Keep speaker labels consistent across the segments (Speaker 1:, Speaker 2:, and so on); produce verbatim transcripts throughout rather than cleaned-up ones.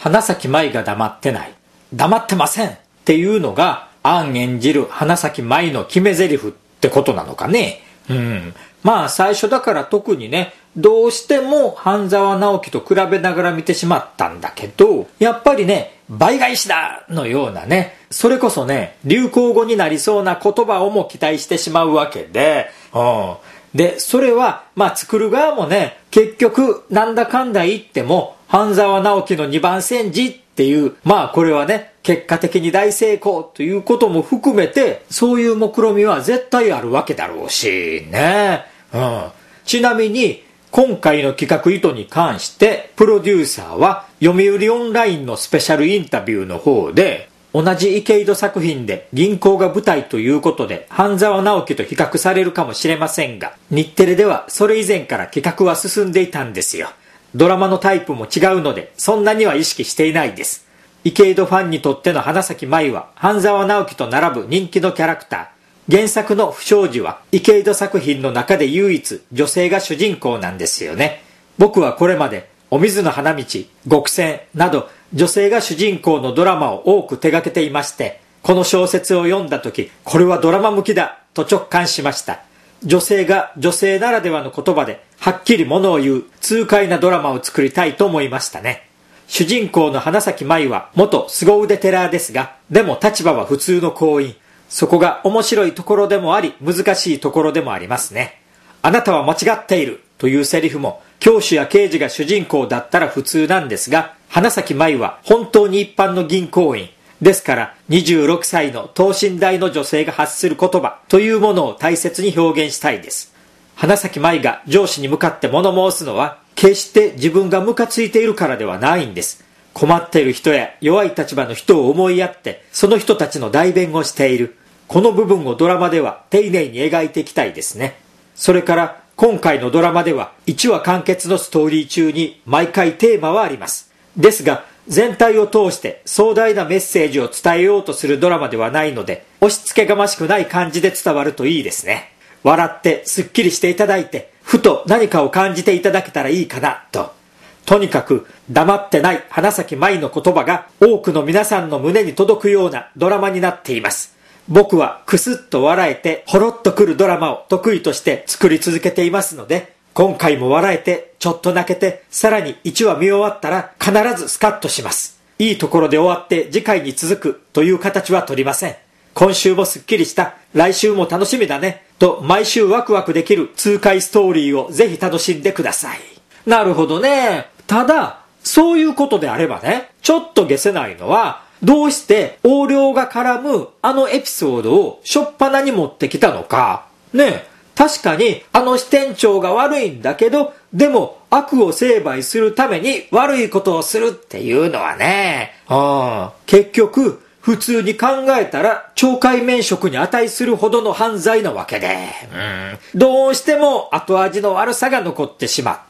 Speaker 1: 花咲舞が黙ってない。黙ってませんっていうのが、杏演じる花咲舞の決め台詞ってことなのかね。うん。まあ最初だから特にね、どうしても半沢直樹と比べながら見てしまったんだけど、やっぱりね、倍返しだのようなね、それこそね、流行語になりそうな言葉をも期待してしまうわけで、うん。で、それは、まあ作る側もね、結局、なんだかんだ言っても、半沢直樹の二番煎じっていう、まあこれはね、結果的に大成功ということも含めて、そういう目論みは絶対あるわけだろうし、ね。うん。ちなみに、今回の企画意図に関して、プロデューサーは、読売オンラインのスペシャルインタビューの方で、同じ池井戸作品で銀行が舞台ということで半沢直樹と比較されるかもしれませんが、日テレではそれ以前から企画は進んでいたんですよ。ドラマのタイプも違うので、そんなには意識していないです。池井戸ファンにとっての花咲舞は半沢直樹と並ぶ人気のキャラクター。原作の不祥事は池井戸作品の中で唯一女性が主人公なんですよね。僕はこれまでお水の花道、極戦など女性が主人公のドラマを多く手掛けていまして、この小説を読んだ時、これはドラマ向きだと直感しました。女性が女性ならではの言葉ではっきりものを言う痛快なドラマを作りたいと思いましたね。主人公の花咲舞は元凄腕テラーですが、でも立場は普通の行員。そこが面白いところでもあり、難しいところでもありますね。あなたは間違っているというセリフも、教師や刑事が主人公だったら普通なんですが、花咲舞は本当に一般の銀行員。ですからにじゅうろくさいの等身大の女性が発する言葉というものを大切に表現したいです。花咲舞が上司に向かって物申すのは、決して自分がムカついているからではないんです。困っている人や弱い立場の人を思いやって、その人たちの代弁をしている。この部分をドラマでは丁寧に描いていきたいですね。それから今回のドラマではいちわ完結のストーリー中に毎回テーマはあります。ですが全体を通して壮大なメッセージを伝えようとするドラマではないので、押し付けがましくない感じで伝わるといいですね。笑ってスッキリしていただいて、ふと何かを感じていただけたらいいかなと。とにかく黙ってない花咲舞の言葉が多くの皆さんの胸に届くようなドラマになっています。僕はクスッと笑えてほろっとくるドラマを得意として作り続けていますので、今回も笑えてちょっと泣けて、さらにいちわ見終わったら必ずスカッとします。いいところで終わって次回に続くという形は取りません。今週もスッキリした、来週も楽しみだねと毎週ワクワクできる痛快ストーリーをぜひ楽しんでください。なるほどね。ただそういうことであればね、ちょっと解せないのは、どうして横領が絡むあのエピソードをしょっぱなに持ってきたのか。ねえ、確かにあの支店長が悪いんだけど、でも悪を成敗するために悪いことをするっていうのはね、あ結局普通に考えたら懲戒免職に値するほどの犯罪なわけで、うん、どうしても後味の悪さが残ってしまった。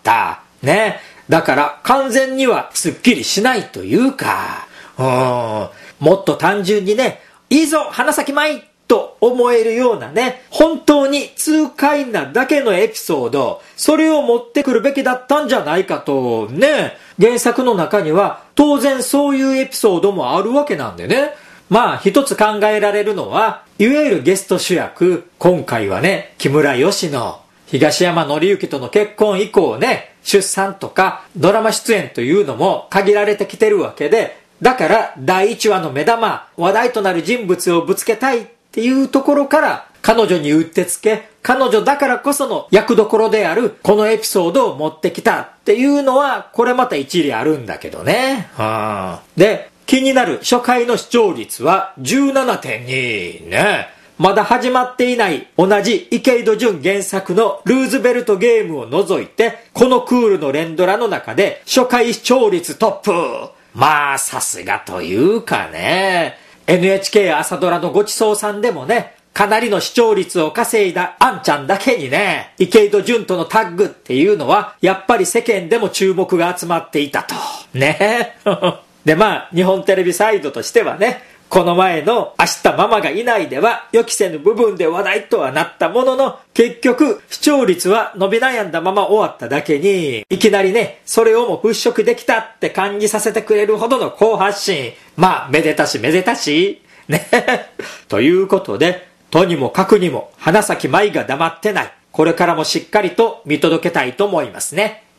Speaker 1: ね。だから完全にはスッキリしないというか、うん、もっと単純にね、いいぞ花咲舞と思えるようなね、本当に痛快なだけのエピソード、それを持ってくるべきだったんじゃないかとね。原作の中には当然そういうエピソードもあるわけなんでね。まあ一つ考えられるのは、いわゆるゲスト主役、今回はね、木村佳乃、東山紀之との結婚以降ね、出産とかドラマ出演というのも限られてきてるわけで、だからだいいちわの目玉、話題となる人物をぶつけたいっていうところから彼女にうってつけ、彼女だからこその役どころであるこのエピソードを持ってきたっていうのは、これまた一理あるんだけどね。はあ、で、気になる初回の視聴率は じゅうななてんに ね。まだ始まっていない同じ池井戸潤原作のルーズベルトゲームを除いて、このクールの連ドラの中で初回視聴率トップ。まあさすがというかね、 エヌエイチケー 朝ドラのごちそうさんでもね、かなりの視聴率を稼いだあんちゃんだけにね、池井戸潤とのタッグっていうのはやっぱり世間でも注目が集まっていたとね。でまあ日本テレビサイドとしてはね、 この前の明日ママがいないでは予期せぬ部分で話題とはなったものの、結局視聴率は伸び悩んだまま終わっただけに、いきなりね、それをも払拭できたって感じさせてくれるほどの好発進。まあ、めでたしめでたし。ね。ということで、とにもかくにも花咲舞が黙ってない。これからもしっかりと見届けたいと思いますね。